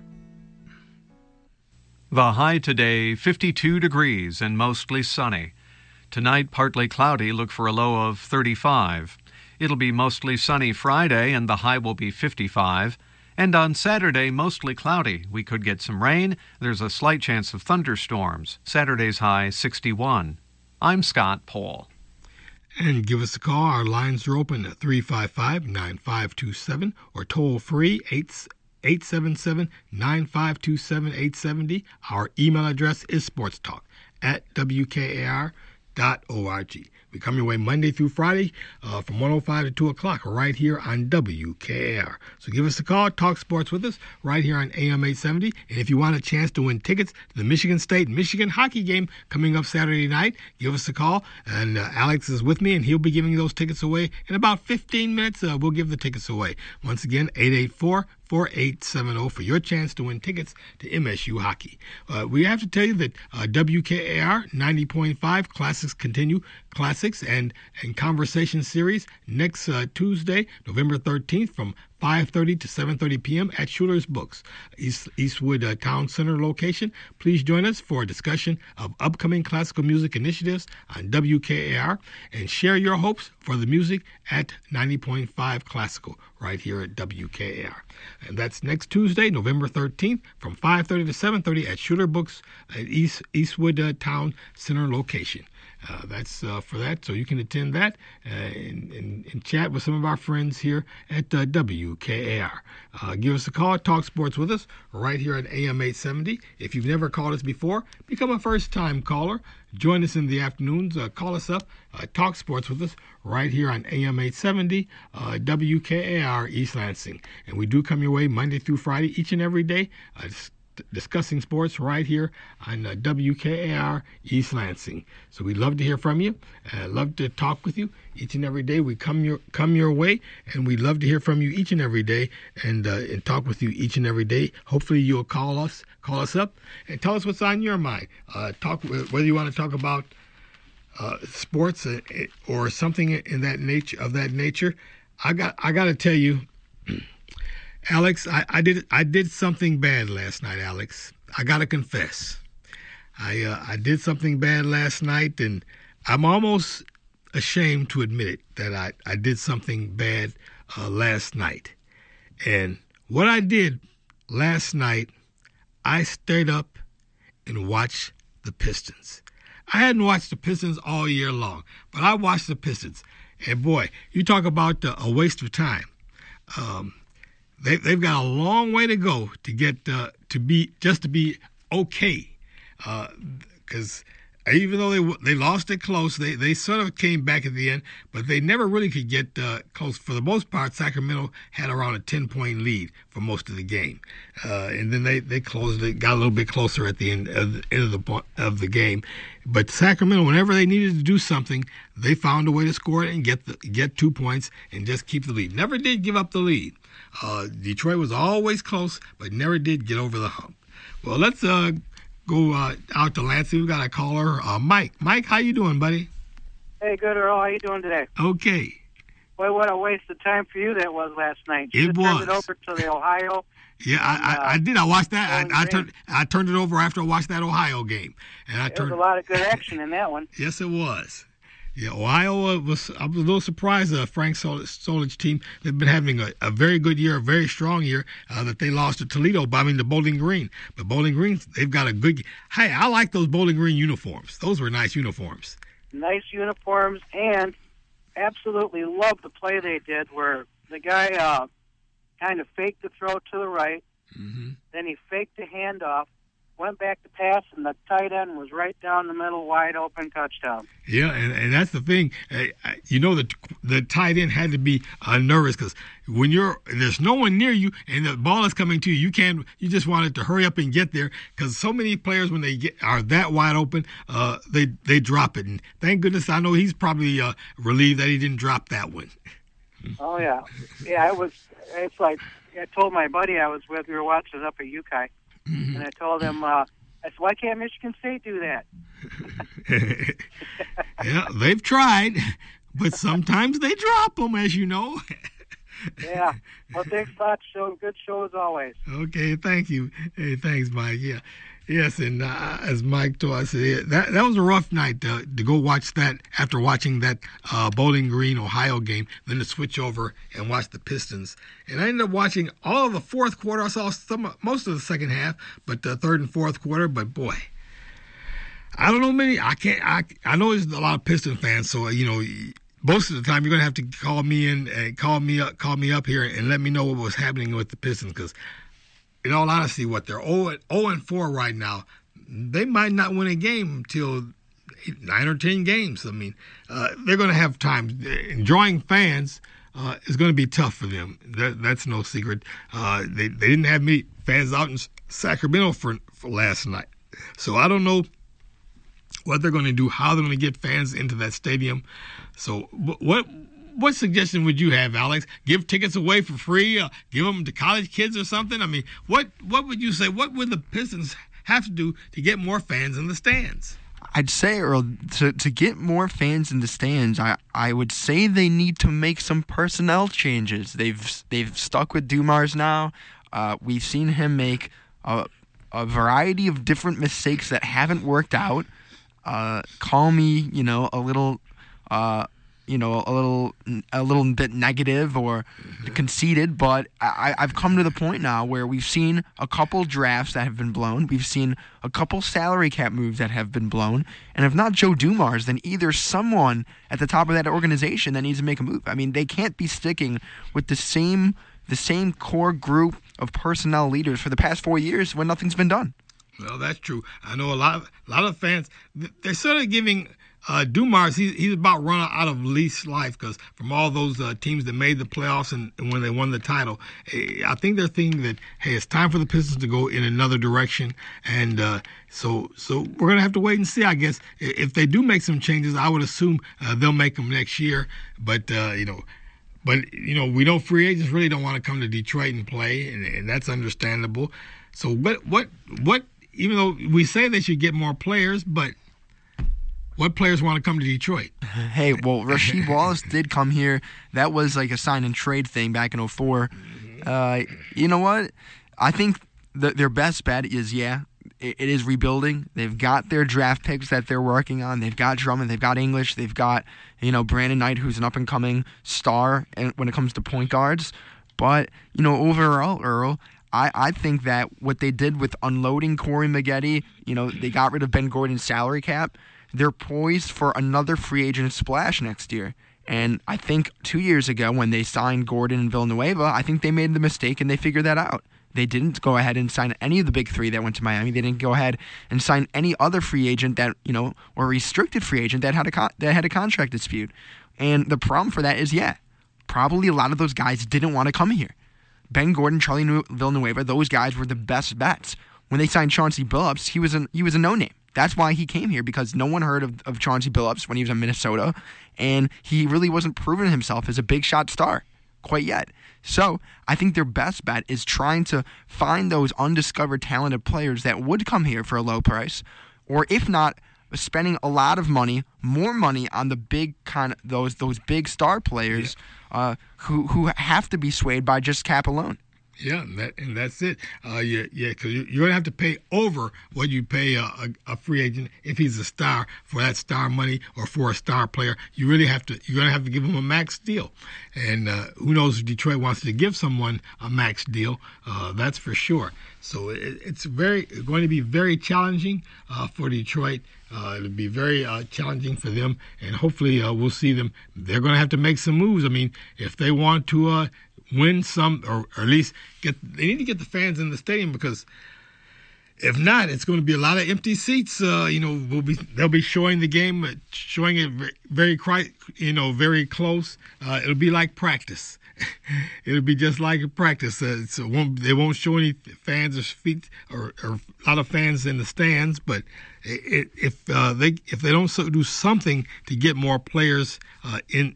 The high today, 52 degrees and mostly sunny. Tonight, partly cloudy, look for a low of 35. It'll be mostly sunny Friday, and the high will be 55. And on Saturday, mostly cloudy. We could get some rain. There's a slight chance of thunderstorms. Saturday's high, 61. I'm Scott Paul. And give us a call. Our lines are open at 355-9527 or toll free 877-952-7870. Our email address is sportstalk@wkar.org. We come your way Monday through Friday from 1:05 to 2 o'clock right here on WKAR. So give us a call, talk sports with us right here on AM 870. And if you want a chance to win tickets to the Michigan State-Michigan hockey game coming up Saturday night, give us a call. And Alex is with me, and he'll be giving those tickets away. In about 15 minutes, we'll give the tickets away. Once again, 884-4870 for your chance to win tickets to MSU hockey. We have to tell you that WKAR 90.5 Classics Continue Classics and Conversation Series next Tuesday, November 13th from 5:30 to 7:30 p.m. at Schuler's Books, Eastwood Town Center location. Please join us for a discussion of upcoming classical music initiatives on WKAR and share your hopes for the music at 90.5 Classical right here at WKAR. And that's next Tuesday, November 13th from 5:30 to 7:30 at Schuler Books at Eastwood Town Center location. That's for that, so you can attend that and chat with some of our friends here at WKAR. Give us a call, talk sports with us right here at AM 870. If you've never called us before, become a first-time caller. Join us in the afternoons. Call us up, talk sports with us right here on AM 870, WKAR East Lansing. And we do come your way Monday through Friday, each and every day, discussing sports right here on WKAR East Lansing. So we'd love to hear from you. Love to talk with you each and every day. We come your way, and we'd love to hear from you each and every day and talk with you each and every day. Hopefully you'll call us up and tell us what's on your mind. Talk whether you want to talk about sports or something in that nature. I got to tell you, Alex, I did something bad last night, Alex. I gotta confess, I did something bad last night, and I'm almost ashamed to admit it that I did something bad last night. And what I did last night, I stayed up and watched the Pistons. I hadn't watched the Pistons all year long, but I watched the Pistons, and boy, you talk about a waste of time. They've got a long way to go to get to be okay, because even though they lost it close, they sort of came back at the end, but they never really could get close. For the most part, Sacramento had around a 10-point lead for most of the game, and then they closed it, got a little bit closer at the end of the game. But Sacramento, whenever they needed to do something, they found a way to score it and get 2 points and just keep the lead. Never did give up the lead. Detroit was always close, but never did get over the hump. Well, let's go out to Lansing. We got a caller, Mike. Mike, how you doing, buddy? Hey, good, Earl. How you doing today? Okay. Boy, what a waste of time for you that was last night. You it was. Turned it over to the Ohio. Yeah, I did. I watched that. I turned it over after I watched that Ohio game, and there was a lot of good action in that one. Yes, it was. Yeah, Ohio I was a little surprised. Frank Solich team, they've been having a very good year, a very strong year. That they lost to Toledo, to Bowling Green. But Bowling Green, they've got a good. Hey, I like those Bowling Green uniforms. Those were nice uniforms. Nice uniforms, and absolutely love the play they did, where the guy kind of faked the throw to the right, then he faked the handoff, went back to pass, and the tight end was right down the middle, wide open, touchdown. Yeah, and that's the thing. The tight end had to be nervous, because when there's no one near you and the ball is coming to you, you just wanted to hurry up and get there, because so many players, when they are that wide open, they drop it. And thank goodness, I know he's probably relieved that he didn't drop that one. Oh yeah, it's like I told my buddy I was with. We were watching up at UKI. And I told him, I said, why can't Michigan State do that? Yeah, they've tried, but sometimes they drop them, as you know. Yeah. Well, thanks a lot. Good show as always. Okay, thank you. Hey, thanks, Mike. Yeah. Yes, and as Mike told us, that was a rough night to go watch that after watching that Bowling Green, Ohio game, then to switch over and watch the Pistons. And I ended up watching all of the fourth quarter. I saw most of the second half, but the third and fourth quarter. But boy, I don't know many. I know there's a lot of Piston fans, so most of the time you're gonna have to call me in and call me up here and let me know what was happening with the Pistons, because in all honesty, they're 0-4 right now. They might not win a game until 9 or 10 games. I mean, they're going to have time. Enjoying fans is going to be tough for them. That's no secret. They didn't have many fans out in Sacramento for last night. So I don't know what they're going to do, how they're going to get fans into that stadium. So what suggestion would you have, Alex? Give tickets away for free? Give them to college kids or something? I mean, what would you say? What would the Pistons have to do to get more fans in the stands? I'd say, Earl, to get more fans in the stands, I would say they need to make some personnel changes. They've stuck with Dumars now. We've seen him make a variety of different mistakes that haven't worked out. Call me, a little a little bit negative or conceited, but I've come to the point now where we've seen a couple drafts that have been blown. We've seen a couple salary cap moves that have been blown. And if not Joe Dumars, then either someone at the top of that organization that needs to make a move. I mean, they can't be sticking with the same core group of personnel leaders for the past 4 years when nothing's been done. Well, that's true. I know a lot of fans, they're sort of giving Dumars, he's about run out of least life, because from all those teams that made the playoffs and when they won the title, I think they're thinking that, hey, it's time for the Pistons to go in another direction. And so we're going to have to wait and see, I guess. If they do make some changes, I would assume they'll make them next year. But, we know free agents really don't want to come to Detroit and play, and that's understandable. So what even though we say they should get more players, but what players want to come to Detroit? Hey, well, Rasheed Wallace did come here. That was like a sign and trade thing back in 2004. You know what? I think their best bet is, it is rebuilding. They've got their draft picks that they're working on. They've got Drummond. They've got English. They've got, Brandon Knight, who's an up-and-coming star when it comes to point guards. But, overall, Earl, I think that what they did with unloading Corey Maggette, they got rid of Ben Gordon's salary cap. They're poised for another free agent splash next year. And I think 2 years ago when they signed Gordon and Villanueva, I think they made the mistake and they figured that out. They didn't go ahead and sign any of the big three that went to Miami. They didn't go ahead and sign any other free agent that, or restricted free agent that had a contract dispute. And the problem for that is, probably a lot of those guys didn't want to come here. Ben Gordon, Charlie Villanueva, those guys were the best bets. When they signed Chauncey Billups, he was a no-name. That's why he came here, because no one heard of Chauncey Billups when he was in Minnesota, and he really wasn't proving himself as a big shot star quite yet. So I think their best bet is trying to find those undiscovered talented players that would come here for a low price, or if not, spending a lot of money, more money on the big those big star players who have to be swayed by just cap alone. Yeah, and that's it. Because you're going to have to pay over what you pay a free agent if he's a star for that star money or for a star player. You're going to have to give him a max deal. And who knows if Detroit wants to give someone a max deal, that's for sure. So it's going to be very challenging for Detroit. It'll be very challenging for them, and hopefully we'll see them. They're going to have to make some moves. I mean, if they want to win some, or at least they need to get the fans in the stadium, because if not, it's going to be a lot of empty seats. They'll be showing the game, showing it very close. It'll be like practice. It'll be just like a practice. They won't show any fans or feet or a lot of fans in the stands. But if they don't do something to get more players in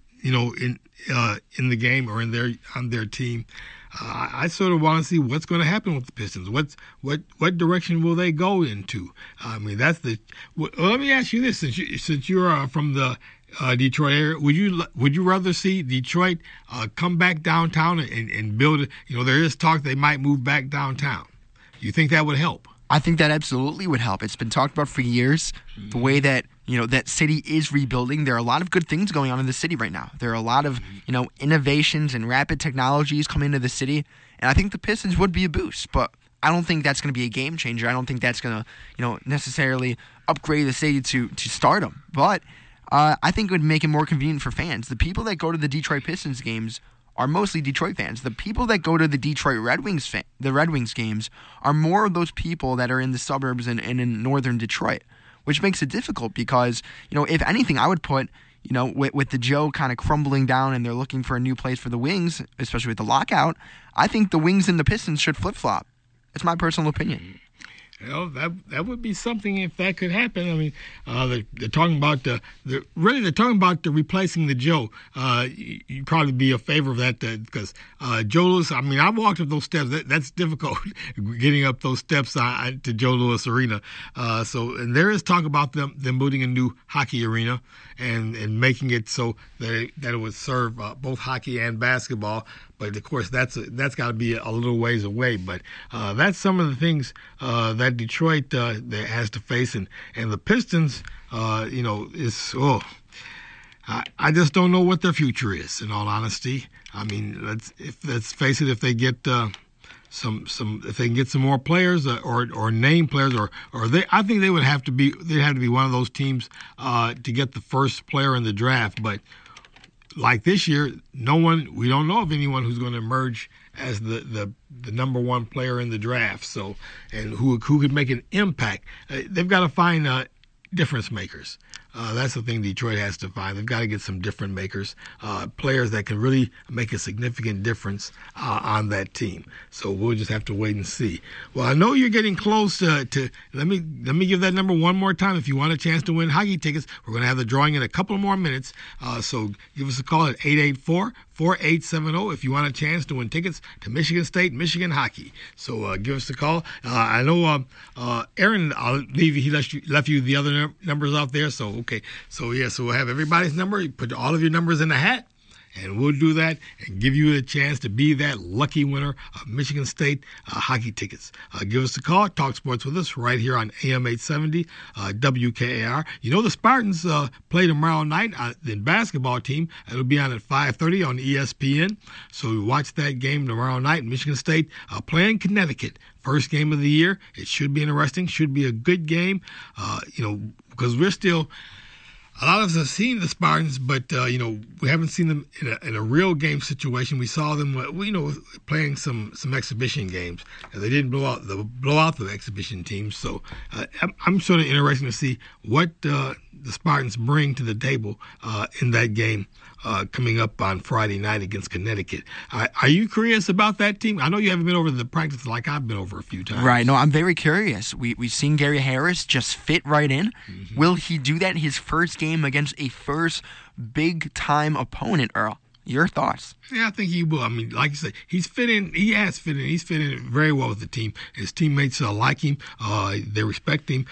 the game or on their team, I sort of want to see what's going to happen with the Pistons. What direction will they go into? I mean, let me ask you this: since you're from the Detroit area, would you rather see Detroit come back downtown and build it? There is talk they might move back downtown. You think that would help? I think that absolutely would help. It's been talked about for years. The way that that city is rebuilding. There are a lot of good things going on in the city right now. There are a lot of innovations and rapid technologies coming into the city, and I think the Pistons would be a boost. But I don't think that's going to be a game changer. I don't think that's going to necessarily upgrade the city to stardom. But I think it would make it more convenient for fans. The people that go to the Detroit Pistons games are mostly Detroit fans. The people that go to the Detroit Red Wings games are more of those people that are in the suburbs and in northern Detroit, which makes it difficult because, if anything, I would put, with the Joe kind of crumbling down and they're looking for a new place for the Wings, especially with the lockout, I think the Wings and the Pistons should flip-flop. It's my personal opinion. That would be something if that could happen. I mean, they're talking about they're talking about replacing the Joe. You'd probably be a favor of that because Joe Louis. I mean, I walked up those steps. That's difficult, getting up those steps to Joe Louis Arena. And there is talk about them building a new hockey arena and making it so that it would serve both hockey and basketball. But of course, that's got to be a little ways away. But that's some of the things that Detroit that has to face, and the Pistons, I just don't know what their future is. In all honesty, I mean, let's face it. If they get if they can get some more players or name players I think they'd have to be one of those teams to get the first player in the draft, but. Like this year, we don't know of anyone who's going to emerge as the number one player in the draft. So, and who could make an impact. They've got to find difference makers. That's the thing Detroit has to find. They've got to get some different makers, players that can really make a significant difference on that team. So we'll just have to wait and see. Well, I know you're getting close to let me give that number one more time. If you want a chance to win hockey tickets, we're going to have the drawing in a couple more minutes. So give us a call at 884-4870 if you want a chance to win tickets to Michigan State, Michigan hockey. So give us a call. I know Aaron, I'll leave you. He left you the other numbers out there. So okay. So we'll have everybody's number. You put all of your numbers in a hat, and we'll do that and give you a chance to be that lucky winner of Michigan State hockey tickets. Give us a call. Talk sports with us right here on AM 870 WKAR. The Spartans play tomorrow night. The basketball team, it'll be on at 5:30 on ESPN. So watch that game tomorrow night. Michigan State playing Connecticut. First game of the year. It should be interesting. Should be a good game. Because we're still. A lot of us have seen the Spartans, but we haven't seen them in a real game situation. We saw them, playing some exhibition games. They didn't blow out the exhibition teams. So I'm sort of interested to see what the Spartans bring to the table in that game coming up on Friday night against Connecticut. Are you curious about that team? I know you haven't been over the practice like I've been over a few times. Right. No, I'm very curious. We've seen Gary Harris just fit right in. Mm-hmm. Will he do that in his first game against a first big-time opponent, Earl? Your thoughts? Yeah, I think he will. I mean, like you say, he's fit in. He has fit in. He's fit in very well with the team. His teammates like him. They respect him.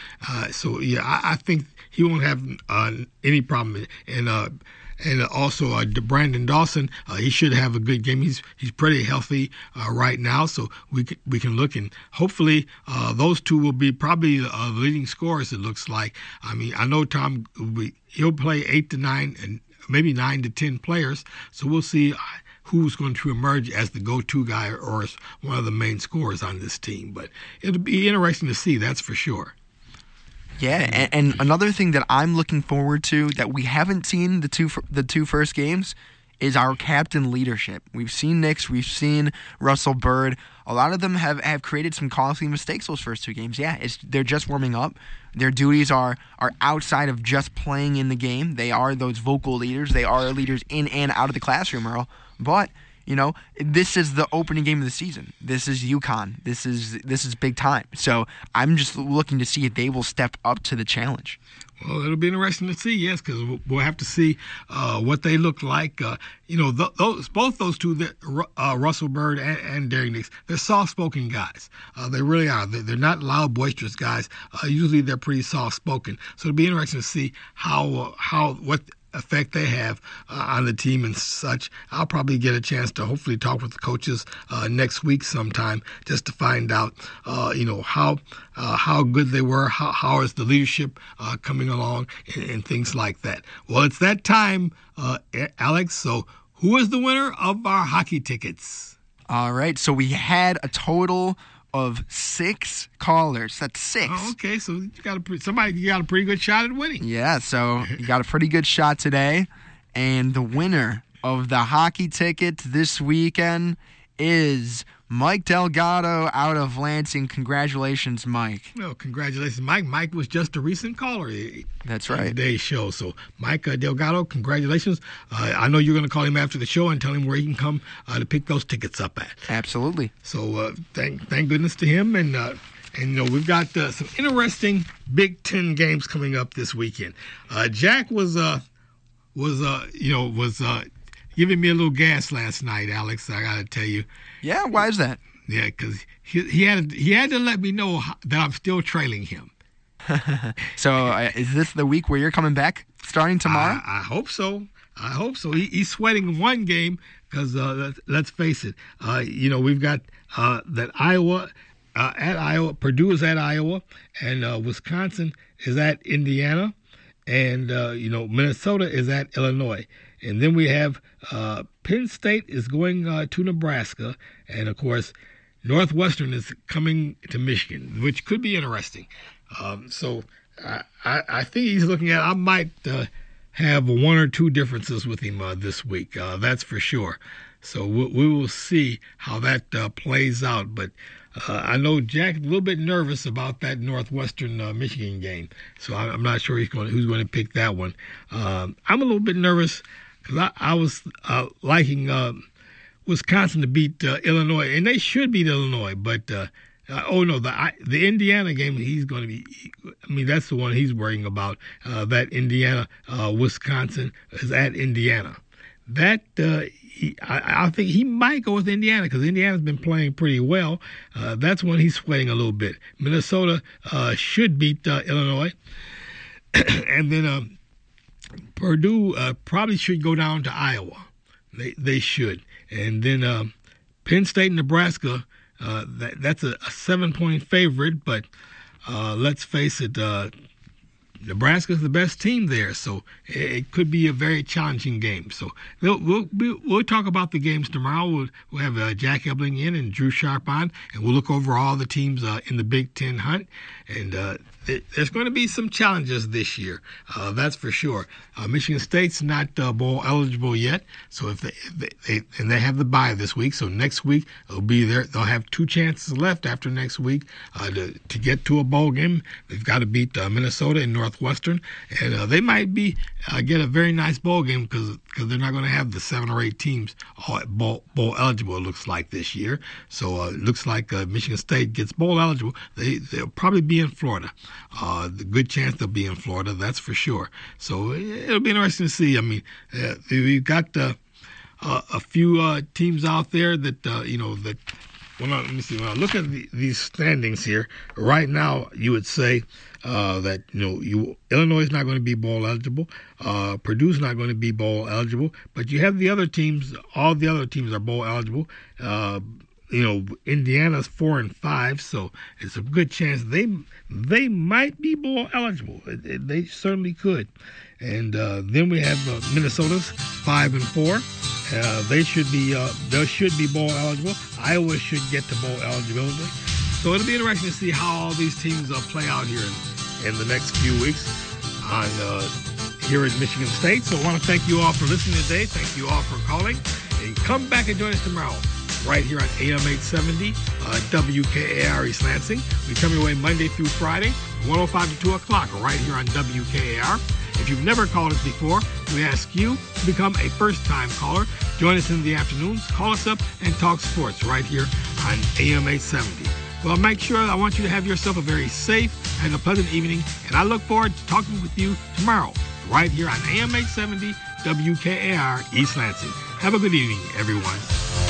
I think he won't have any problem. And also Brandon Dawson, he should have a good game. He's pretty healthy right now, so we can look, and hopefully those two will be probably the leading scorers. It looks like. I mean, I know Tom he'll play 8 to 9 and maybe 9 to 10 players, so we'll see who's going to emerge as the go-to guy or as one of the main scorers on this team. But it'll be interesting to see, that's for sure. Yeah, and another thing that I'm looking forward to that we haven't seen the two first games is our captain leadership. We've seen Nix, we've seen Russell Bird. A lot of them have created some costly mistakes those first two games. Yeah, they're just warming up. Their duties are outside of just playing in the game. They are those vocal leaders. They are leaders in and out of the classroom, Earl. But this is the opening game of the season. This is UConn. This is big time. So I'm just looking to see if they will step up to the challenge. Well, it'll be interesting to see, yes, because we'll have to see what they look like. Both those two, Russell Bird and Derek Nix, they're soft-spoken guys. They really are. They're not loud, boisterous guys. Usually they're pretty soft-spoken. So it'll be interesting to see what effect they have on the team and such. I'll probably get a chance to hopefully talk with the coaches next week sometime just to find out, how good they were, how is the leadership coming along, and things like that. Well, it's that time, Alex. So who is the winner of our hockey tickets? All right, so we had a total of 6 callers. That's 6. Oh, okay, so you got a pretty good shot at winning. Yeah, so you got a pretty good shot today. And the winner of the hockey ticket this weekend is Mike Delgado out of Lansing. Congratulations, Mike. Well, congratulations, Mike. Mike was just a recent caller. That's right. Today's show. So, Mike Delgado, congratulations. I know you're going to call him after the show and tell him where he can come to pick those tickets up at. Absolutely. So, thank goodness to him. And we've got some interesting Big Ten games coming up this weekend. Jack was giving me a little gas last night, Alex. I got to tell you. Yeah, why is that? Yeah, because he had to let me know that I'm still trailing him. So is this the week where you're coming back starting tomorrow? I hope so. He's sweating one game because let's face it. We've got that Iowa at Iowa. Purdue is at Iowa, and Wisconsin is at Indiana, and Minnesota is at Illinois. And then we have Penn State is going to Nebraska. And, of course, Northwestern is coming to Michigan, which could be interesting. So I think he's looking at I might have 1 or 2 differences with him this week. That's for sure. So we will see how that plays out. But I know Jack is a little bit nervous about that Northwestern Michigan game. So I'm not sure who's going to pick that one. I'm a little bit nervous because I was liking Wisconsin to beat Illinois, and they should beat Illinois. But the Indiana game, he's going to be. I mean, that's the one he's worrying about. That Indiana, Wisconsin is at Indiana. That I think he might go with Indiana because Indiana's been playing pretty well. That's when he's sweating a little bit. Minnesota should beat Illinois, and then Purdue probably should go down to Iowa. They should. And then Penn State and Nebraska, that's a 7-point favorite, but let's face it, Nebraska's the best team there, so it could be a very challenging game. So we'll talk about the games tomorrow. We'll have Jack Ebling in and Drew Sharp on, and we'll look over all the teams in the Big Ten hunt. And there's going to be some challenges this year, that's for sure. Michigan State's not bowl eligible yet, so if they have the bye this week, so next week they'll be there. They'll have 2 chances left after next week to get to a bowl game. They've got to beat Minnesota and Northwestern, and they might get a very nice bowl game because they're not going to have the 7 or 8 teams all bowl eligible. It looks like this year, so it looks like Michigan State gets bowl eligible. They'll probably be in Florida. The good chance they'll be in Florida, that's for sure. So it'll be interesting to see. I mean, we've got a few teams out there that that. Well, let me see. When I look at these standings here, right now, you would say that Illinois is not going to be bowl eligible, Purdue's not going to be bowl eligible, but you have the other teams. All the other teams are bowl eligible. Indiana's 4 and 5, so it's a good chance they might be bowl eligible. They certainly could. And then we have Minnesota's 5 and 4. They should be bowl eligible. Iowa should get to bowl eligibility. So it'll be interesting to see how all these teams play out here in the next few weeks here at Michigan State. So I want to thank you all for listening today. Thank you all for calling. And come back and join us tomorrow right here on AM 870 WKAR East Lansing. We come your way Monday through Friday, 105 to 2 o'clock, right here on WKAR. If you've never called us before, we ask you to become a first-time caller. Join us in the afternoons. Call us up and talk sports right here on AM 870. Well, make sure I want you to have yourself a very safe and a pleasant evening, and I look forward to talking with you tomorrow right here on AM 870 WKAR East Lansing. Have a good evening, everyone.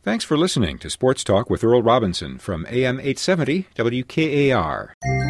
Thanks for listening to Sports Talk with Earl Robinson from AM 870 WKAR.